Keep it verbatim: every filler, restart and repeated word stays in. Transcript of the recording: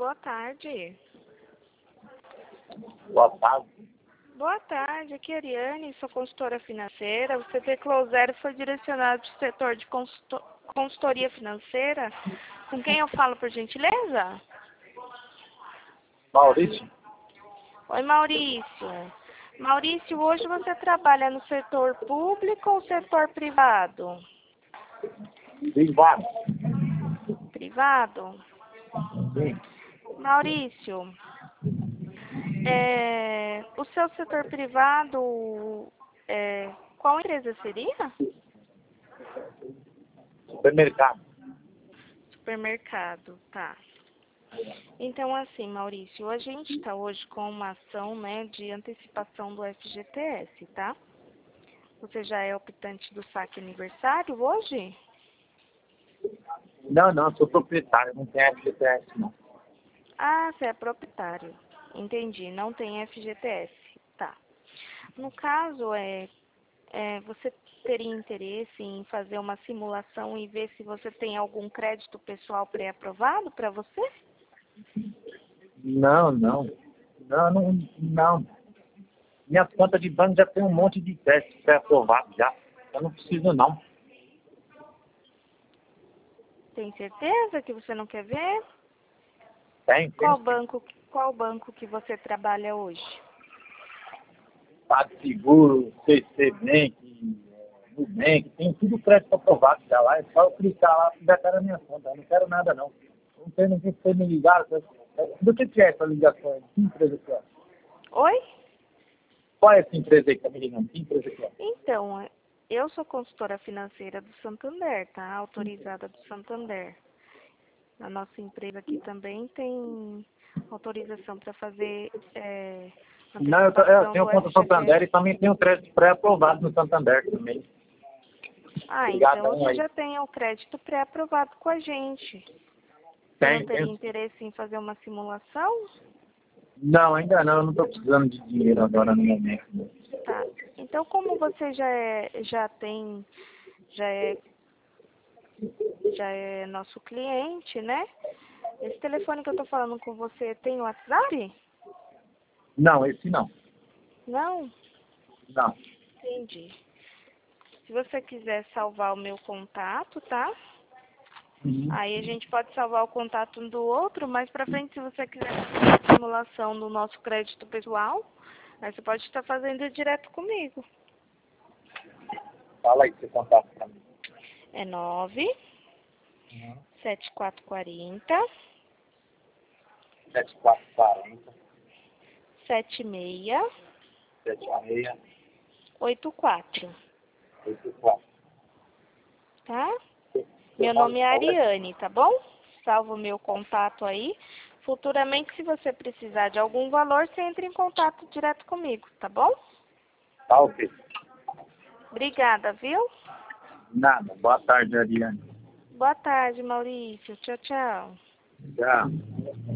boa tarde. Boa tarde. Boa tarde, aqui é a Ariane, sou consultora financeira. O C T Close Zero foi direcionado para o setor de consulto- consultoria financeira. Com quem eu falo, por gentileza? Maurício? Oi, Maurício. Maurício, hoje você trabalha no setor público ou setor privado? Privado. Privado? Sim. Maurício, é, o seu setor privado, é, qual empresa seria? Supermercado. Supermercado, tá. Então, assim, Maurício, a gente está hoje com uma ação, né, de antecipação do F G T S, tá? Você já é optante do saque aniversário hoje? Não, não, sou proprietário, não tenho F G T S não. Ah, você é proprietário. Entendi, não tem F G T S. Tá. No caso, é, é, você teria interesse em fazer uma simulação e ver se você tem algum crédito pessoal pré-aprovado para você? Não, não. Não, não, não. Minha conta de banco já tem um monte de teste pré-aprovado já. Eu não preciso não. Tem certeza que você não quer ver? Tem, Qual tem. banco, qual banco que você trabalha hoje? PagSeguro, C C Bank, Nubank, tem tudo crédito aprovado já lá. É só eu clicar lá e já tá na minha conta. Eu não quero nada não. Não tem ninguém que me ligar. Do que que é essa ligação? Que empresa que é? Oi? Qual é essa empresa aí que tá me ligando? Que empresa que é? Então, eu sou consultora financeira do Santander, tá? Autorizada do Santander. A nossa empresa aqui também tem autorização para fazer é, Não, eu, tô- eu antecipação tenho do conta no Santander F G T S. e também tenho crédito pré-aprovado no Santander também. Ah, então Obrigadão você aí. já tem o crédito pré-aprovado com a gente. Você não Tem, teria tem. interesse em fazer uma simulação? Não, ainda não. Eu não estou precisando de dinheiro agora no momento. Tá. Então, como você já é, já tem, já é, já é nosso cliente, né? Esse telefone que eu tô falando com você tem WhatsApp? Não, esse não. Não? Não. Entendi. Se você quiser salvar o meu contato, tá? Uhum. Aí a gente pode salvar o contato um do outro, mais pra frente, se você quiser fazer uma simulação do nosso crédito pessoal, aí você pode estar fazendo direto comigo. Fala aí seu contato para mim. É nove Uhum. sete quatro quatro zero sete quatro quatro zero, sete seis sete seis oito quatro, oito quatro. tá? Seu Meu nome nome é qual é? Ariane, tá bom? Salva o meu contato aí. Futuramente, se você precisar de algum valor, você entra em contato direto comigo, tá bom? Tá, ok. Obrigada, viu? Nada. Boa tarde, Ariane. Boa tarde, Maurício. Tchau, tchau. Tchau.